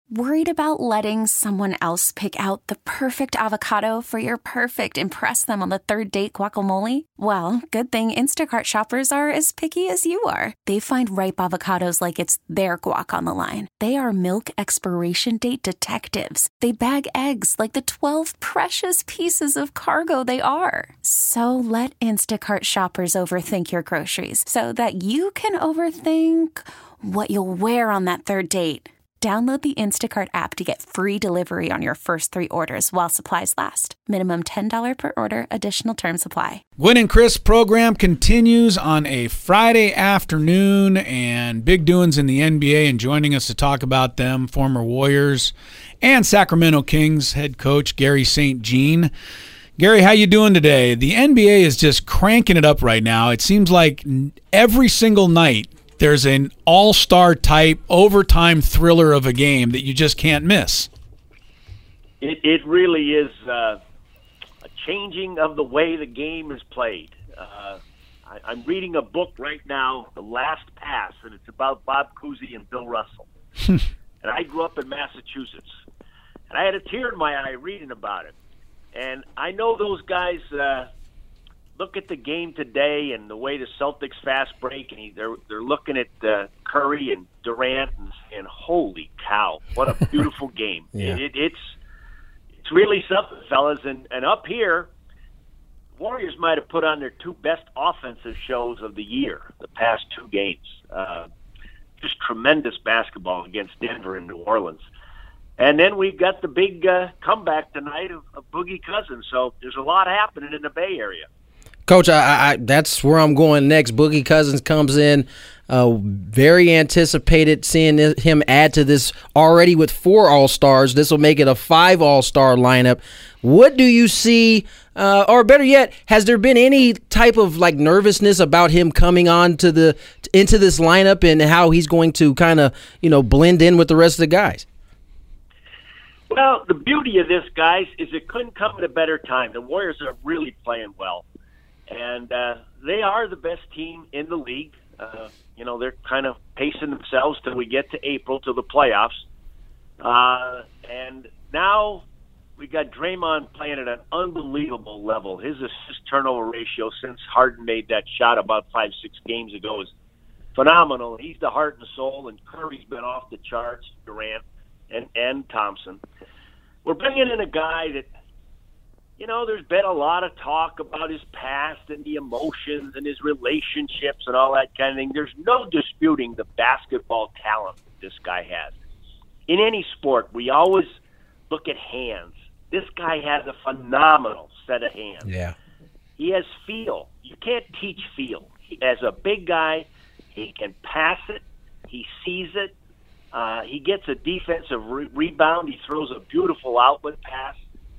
Worried about letting someone else pick out the perfect avocado for your perfect impress them on the third date guacamole? Well, good thing Instacart shoppers are as picky as you are. They find ripe avocados like it's their guac on the line. They are milk expiration date detectives. They bag eggs like the 12 precious pieces of cargo they are. So let Instacart shoppers overthink your groceries so that you can overthink what you'll wear on that third date. Download the Instacart app to get free delivery on your first 3 orders while supplies last. Minimum $10 per order. Additional terms apply. Gwynn and Chris program continues on a Friday afternoon, and big doings in the NBA. And joining us to talk about them, former Warriors and Sacramento Kings head coach Garry St. Jean. Gary, how you doing today? The NBA is just cranking it up right now. It seems like every single night there's an all-star type overtime thriller of a game that you just can't miss. It really is a changing of the way the game is played. I'm reading a book right now, The Last Pass, and it's about Bob Cousy and Bill Russell. And I grew up in Massachusetts, and I had a tear in my eye reading about it. And I know those guys look at the game today and the way the Celtics fast break, and they're looking at Curry and Durant and saying, "Holy cow, what a beautiful game!" Yeah. It's really something, fellas. And up here, Warriors might have put on their 2 best offensive shows of the year, the past 2 games. Just tremendous basketball against Denver and New Orleans. And then we've got the big comeback tonight of Boogie Cousins. So there's a lot happening in the Bay Area. Coach, I that's where I'm going next. Boogie Cousins comes in, very anticipated, seeing him add to this already with 4 All-Stars. This will make it a 5 All-Star lineup. What do you see, or better yet, has there been any type of like nervousness about him coming on into this lineup and how he's going to kind of blend in with the rest of the guys? Well, the beauty of this, guys, is it couldn't come at a better time. The Warriors are really playing well. And they are the best team in the league. They're kind of pacing themselves till we get to April, to the playoffs. And now we got Draymond playing at an unbelievable level. His assist-turnover ratio since Harden made that shot about 5-6 games ago is phenomenal. He's the heart and soul, and Curry's been off the charts, Durant and Thompson. We're bringing in a guy that, there's been a lot of talk about his past and the emotions and his relationships and all that kind of thing. There's no disputing the basketball talent that this guy has. In any sport, we always look at hands. This guy has a phenomenal set of hands. Yeah. He has feel. You can't teach feel. As a big guy, he can pass it. He sees it. He gets a defensive rebound. He throws a beautiful outlet pass.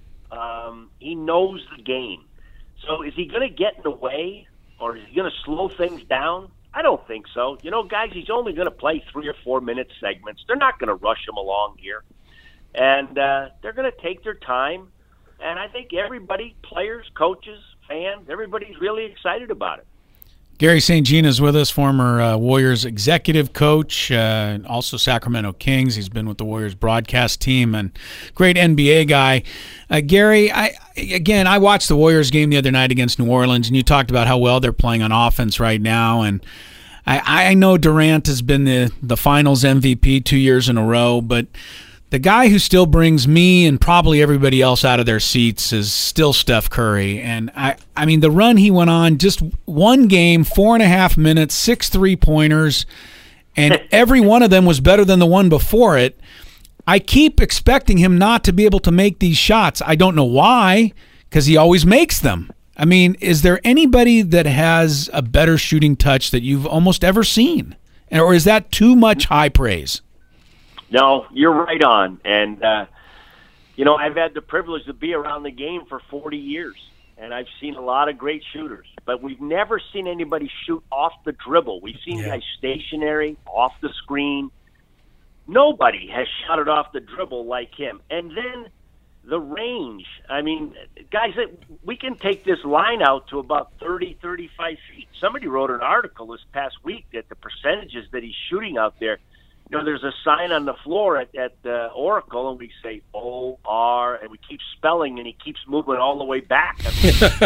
He knows the game. So is he going to get in the way, or is he going to slow things down? I don't think so. Guys, he's only going to play 3 or 4 minute segments. They're not going to rush him along here. And they're going to take their time. And I think everybody, players, coaches, fans, everybody's really excited about it. Garry St. Jean is with us, former Warriors executive coach, also Sacramento Kings. He's been with the Warriors broadcast team and great NBA guy. Gary, I watched the Warriors game the other night against New Orleans, and you talked about how well they're playing on offense right now. And I know Durant has been the finals MVP 2 years in a row, but the guy who still brings me and probably everybody else out of their seats is still Steph Curry. And, I mean, the run he went on, just one game, 4.5 minutes, 6 3-pointers, and every one of them was better than the one before it. I keep expecting him not to be able to make these shots. I don't know why, because he always makes them. I mean, is there anybody that has a better shooting touch that you've almost ever seen? Or is that too much high praise? No, you're right on. And, I've had the privilege to be around the game for 40 years, and I've seen a lot of great shooters. But we've never seen anybody shoot off the dribble. We've seen guys stationary, off the screen. Nobody has shot it off the dribble like him. And then the range. I mean, guys, we can take this line out to about 30, 35 feet. Somebody wrote an article this past week that the percentages that he's shooting out there, there's a sign on the floor at Oracle, and we say O-R, and we keep spelling, and he keeps moving all the way back. I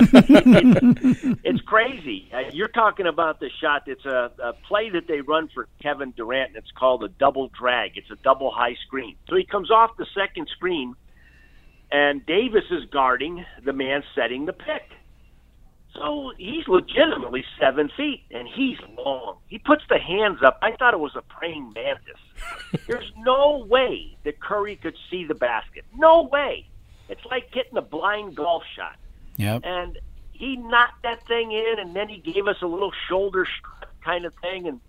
mean, it's crazy. You're talking about the shot. It's a play that they run for Kevin Durant, and it's called a double drag. It's a double high screen. So he comes off the second screen, and Davis is guarding the man setting the pick. So he's legitimately 7 feet, and he's long. He puts the hands up. I thought it was a praying mantis. There's no way that Curry could see the basket. No way. It's like getting a blind golf shot. Yep. And he knocked that thing in, and then he gave us a little shoulder strut kind of thing. And,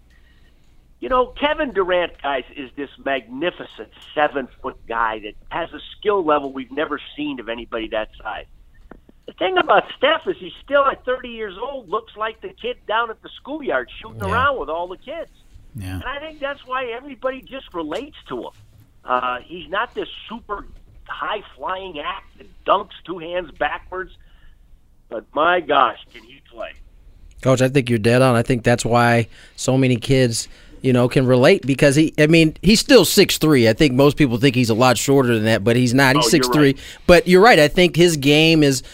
Kevin Durant, guys, is this magnificent 7-foot guy that has a skill level we've never seen of anybody that size. The thing about Steph is he's still at 30 years old, looks like the kid down at the schoolyard shooting around with all the kids. Yeah. And I think that's why everybody just relates to him. He's not this super high-flying act that dunks 2 hands backwards. But my gosh, can he play? Coach, I think you're dead on. I think that's why so many kids can relate, because he's still 6'3". I think most people think he's a lot shorter than that, but he's not. He's 6'3". Right. But you're right. I think his game is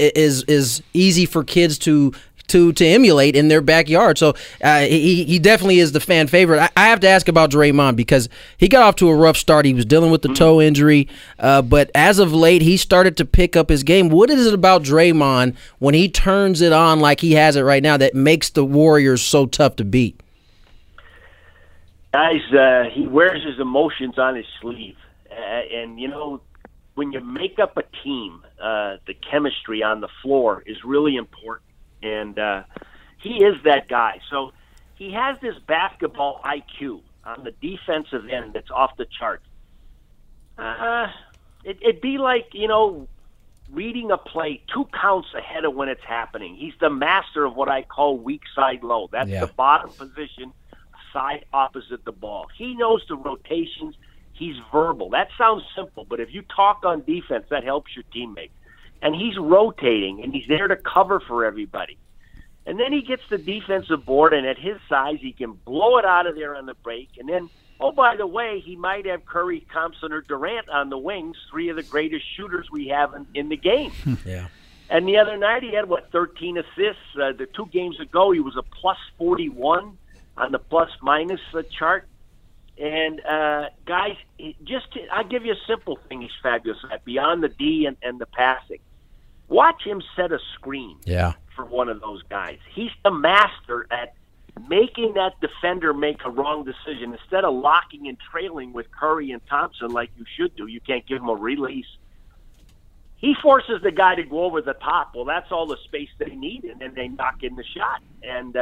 easy for kids to emulate in their backyard. So he definitely is the fan favorite. I have to ask about Draymond, because he got off to a rough start. He was dealing with the toe injury, but as of late, he started to pick up his game. What is it about Draymond when he turns it on like he has it right now that makes the Warriors so tough to beat? Guys, he wears his emotions on his sleeve. And, when you make up a team, the chemistry on the floor is really important. And he is that guy. So he has this basketball IQ on the defensive end that's off the charts. It'd be like, reading a play 2 counts ahead of when it's happening. He's the master of what I call weak side low. That's the bottom position, side opposite the ball. He knows the rotations. He's verbal. That sounds simple, but if you talk on defense, that helps your teammate. And he's rotating, and he's there to cover for everybody. And then he gets the defensive board, and at his size, he can blow it out of there on the break. And then, oh, by the way, he might have Curry, Thompson, or Durant on the wings, 3 of the greatest shooters we have in the game. Yeah. And the other night, he had, 13 assists. The 2 games ago, he was a plus 41 on the plus-minus chart. And, guys, I'll give you a simple thing he's fabulous at, beyond the D and the passing. Watch him set a screen for one of those guys. He's the master at making that defender make a wrong decision. Instead of locking and trailing with Curry and Thompson like you should do, you can't give him a release. He forces the guy to go over the top. Well, that's all the space they need, and then they knock in the shot. And,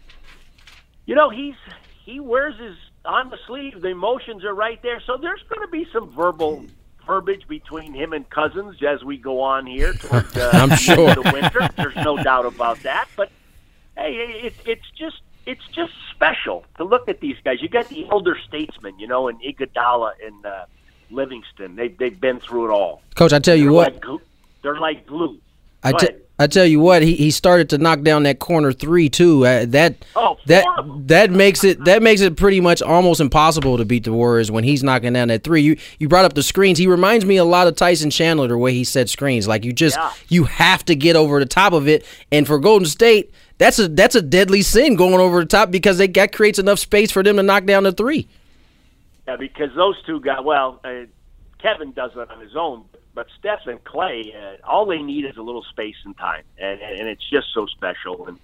he wears his on the sleeve. The emotions are right there. So there's going to be some verbal verbiage between him and Cousins as we go on here towards I'm sure. the winter. There's no doubt about that. But hey, it's just special to look at these guys. You got the elder statesmen, and Iguodala and Livingston. They've been through it all. Coach, I tell you what, they're like glue. I tell you what, he started to knock down that corner 3 too. That makes it pretty much almost impossible to beat the Warriors when he's knocking down that 3. You brought up the screens. He reminds me a lot of Tyson Chandler, the way he set screens. Like you have to get over the top of it. And for Golden State, that's a deadly sin going over the top, because that creates enough space for them to knock down the 3. Yeah, because those 2 guys. Kevin does it on his own. But Steph and Clay, all they need is a little space and time, and it's just so special. And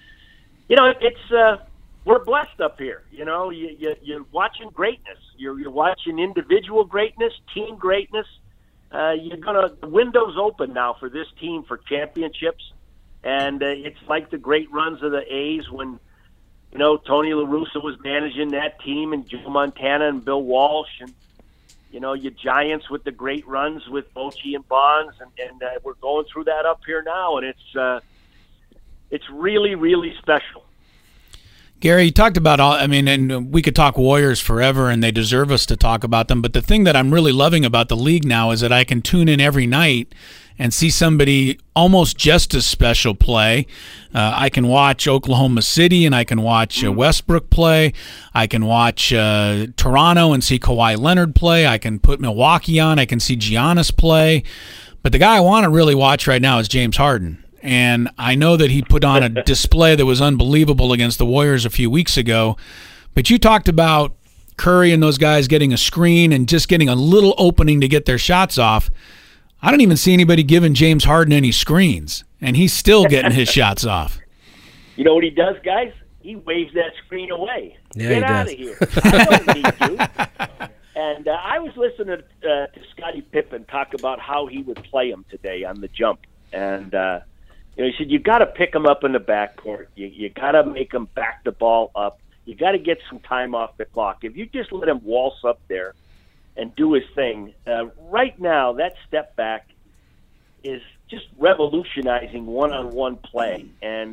it's we're blessed up here. You're watching greatness. You're watching individual greatness, team greatness. The window's open now for this team for championships, and it's like the great runs of the A's when Tony La Russa was managing that team, and Joe Montana and Bill Walsh, and your Giants with the great runs with Bochy and Bonds, and we're going through that up here now, and it's really, really special. Gary, you talked about and we could talk Warriors forever, and they deserve us to talk about them, but the thing that I'm really loving about the league now is that I can tune in every night and see somebody almost just as special play. I can watch Oklahoma City and I can watch Westbrook play. I can watch Toronto and see Kawhi Leonard play. I can put Milwaukee on. I can see Giannis play. But the guy I want to really watch right now is James Harden. And I know that he put on a display that was unbelievable against the Warriors a few weeks ago. But you talked about Curry and those guys getting a screen and just getting a little opening to get their shots off. I don't even see anybody giving James Harden any screens, and he's still getting his shots off. You know what he does, guys? He waves that screen away. Yeah, Get out of here. I don't need to. And I was listening to Scottie Pippen talk about how he would play him today on the jump. And he said, you got to pick him up in the backcourt. You got to make him back the ball up. You got to get some time off the clock. If you just let him waltz up there and do his thing, right now that step back is just revolutionizing one-on-one play. And,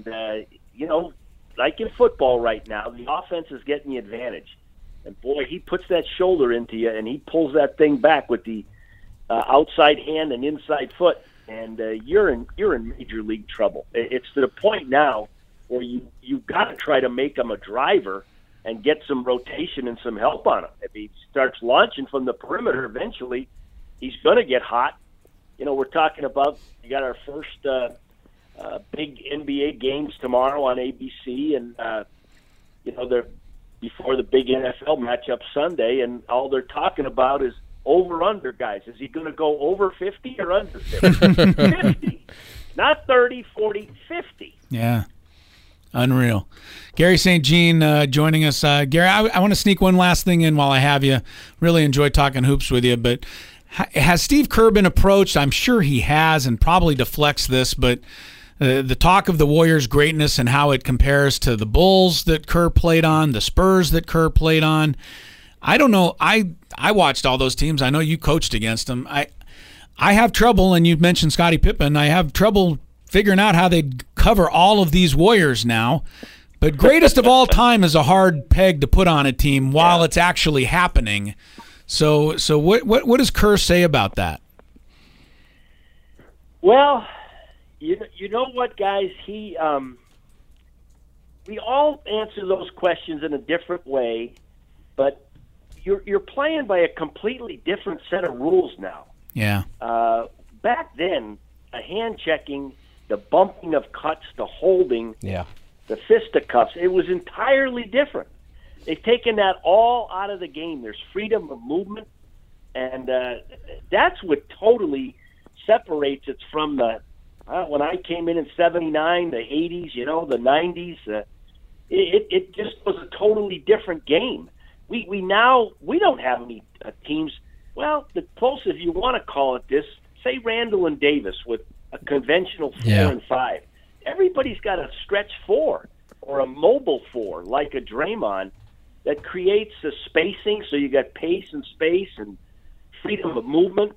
like in football right now, the offense is getting the advantage. And, boy, he puts that shoulder into you, and he pulls that thing back with the outside hand and inside foot. And you're in major league trouble. It's to the point now where you've got to try to make him a driver and get some rotation and some help on him. If he starts launching from the perimeter, eventually he's going to get hot. We're talking about we got our first big NBA games tomorrow on ABC, and they're before the big NFL matchup Sunday, and all they're talking about is over-under, guys. Is he going to go over 50 or under 50? 50. Not 30, 40, 50. Yeah. Unreal. Gary St. Jean joining us. Gary, I want to sneak one last thing in while I have you. Really enjoyed talking hoops with you, but has Steve Kerr been approached? I'm sure he has, and probably deflects this, but the talk of the Warriors' greatness and how it compares to the Bulls that Kerr played on, the Spurs that Kerr played on. I don't know. I watched all those teams. I know you coached against them. I have trouble, and you mentioned Scottie Pippen. I have trouble figuring out how they cover all of these Warriors now. But greatest of all time is a hard peg to put on a team while it's actually happening. So what does Kerr say about that? Well, you know what, guys? We all answer those questions in a different way, but you're playing by a completely different set of rules now. Yeah. Back then, a hand checking, the bumping of cuts, the holding, the fisticuffs, it was entirely different. They've taken that all out of the game. There's freedom of movement, and that's what totally separates it from the when I came in '79, the '80s, the '90s. It just was a totally different game. We don't have any teams. Well, the closest, if you want to call it this, say Randall and Davis with a conventional 4 and 5. Everybody's got a stretch 4 or a mobile 4 like a Draymond that creates a spacing, so you got pace and space and freedom of movement.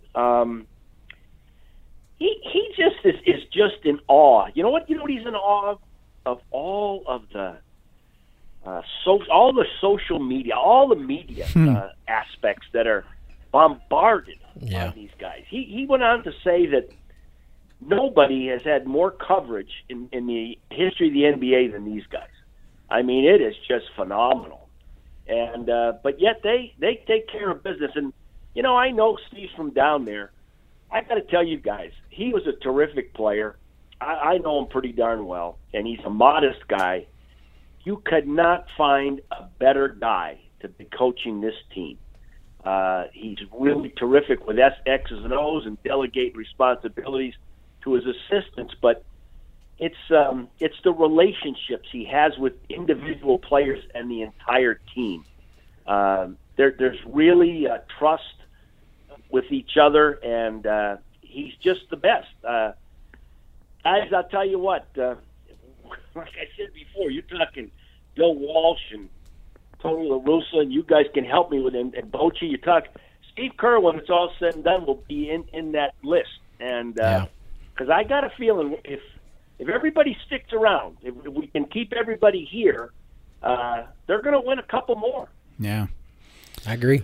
He just is just in awe. You know what he's in awe of all of the all the social media, all the media aspects that are bombarded on these guys. He went on to say that nobody has had more coverage in the history of the NBA than these guys. I mean, it is just phenomenal. And but yet they take care of business. And I know Steve's from down there. I got to tell you guys, he was a terrific player. I know him pretty darn well, and he's a modest guy. You could not find a better guy to be coaching this team. He's really terrific with X's and O's and delegate responsibilities to his assistants, but it's the relationships he has with individual players and the entire team. There's really trust with each other, and he's just the best. Guys, I'll tell you what, like I said before, you're talking Bill Walsh and Tony La Russa, and you guys can help me with him. And Bochy, you talk Steve Kerr, when it's all said and done, will be in that list. And because I got a feeling if everybody sticks around, if we can keep everybody here, they're going to win a couple more. Yeah, I agree.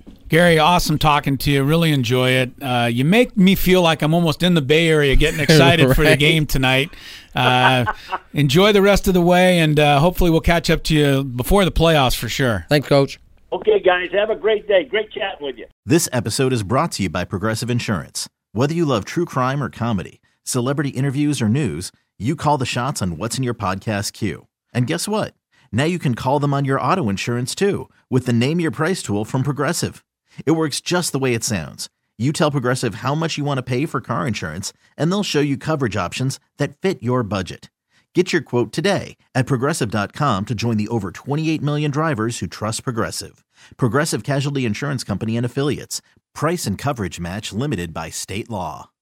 Gary, awesome talking to you. Really enjoy it. You make me feel like I'm almost in the Bay Area getting excited Right. for the game tonight. Enjoy the rest of the way, and hopefully we'll catch up to you before the playoffs for sure. Thanks, Coach. Okay, guys, have a great day. Great chatting with you. This episode is brought to you by Progressive Insurance. Whether you love true crime or comedy, celebrity interviews or news, you call the shots on what's in your podcast queue. And guess what? Now you can call them on your auto insurance too with the Name Your Price tool from Progressive. It works just the way it sounds. You tell Progressive how much you want to pay for car insurance, and they'll show you coverage options that fit your budget. Get your quote today at Progressive.com to join the over 28 million drivers who trust Progressive. Progressive Casualty Insurance Company and Affiliates. Price and coverage match limited by state law.